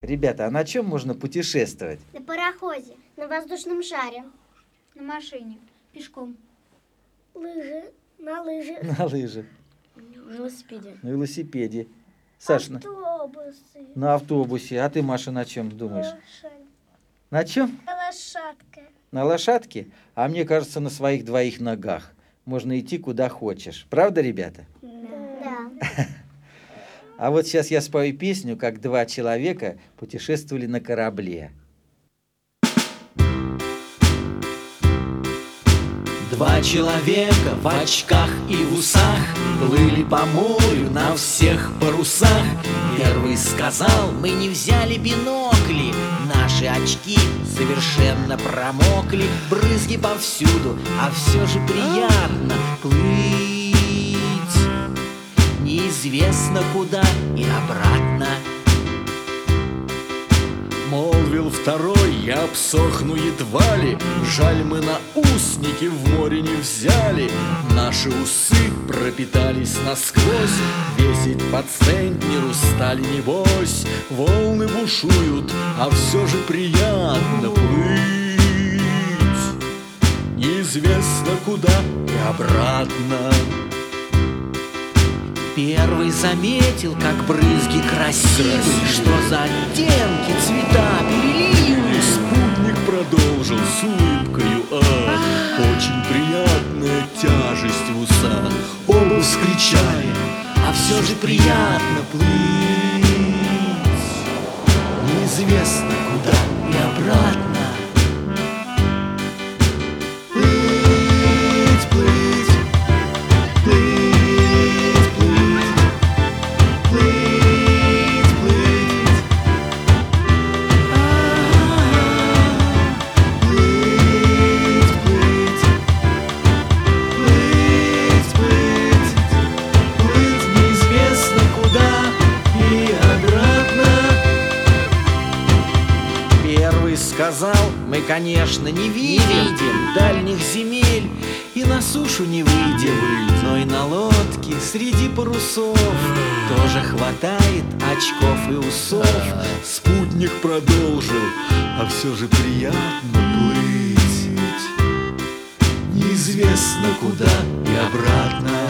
Ребята, а на чем можно путешествовать? На пароходе, на воздушном шаре, на машине, пешком, на лыжах, На лыжах, на велосипеде. на велосипеде. Саш, Автобусы. на автобусе. А ты, Маша, на чем думаешь? На чем? Лошадка. На лошадке? А мне кажется, на своих двоих ногах. Можно идти куда хочешь. Правда, ребята? Да. А вот сейчас я спою песню, как два человека путешествовали на корабле. Два человека в очках и в усах плыли по морю на всех парусах. Первый сказал: мы не взяли бинокли, наши очки совершенно промокли. Брызги повсюду, а все же приятно плыть неизвестно куда и обратно. Молвил второй: я обсохну едва ли, жаль, мы наусники в море не взяли. Наши усы пропитались насквозь, весить по центнеру стали небось. Волны бушуют, а все же приятно плыть неизвестно куда и обратно. Первый заметил, как брызги красивы, что за оттенки, цвета, переливы. Спутник продолжил с улыбкою: очень приятная тяжесть в усах. Оба вскричали: а все же приятно плыть неизвестно куда и обратно. Сказал: мы, конечно, не видим дальних земель и на сушу не выйдем, но и на лодке среди парусов тоже хватает очков и усов. Спутник продолжил: а все же приятно плыть неизвестно куда и обратно.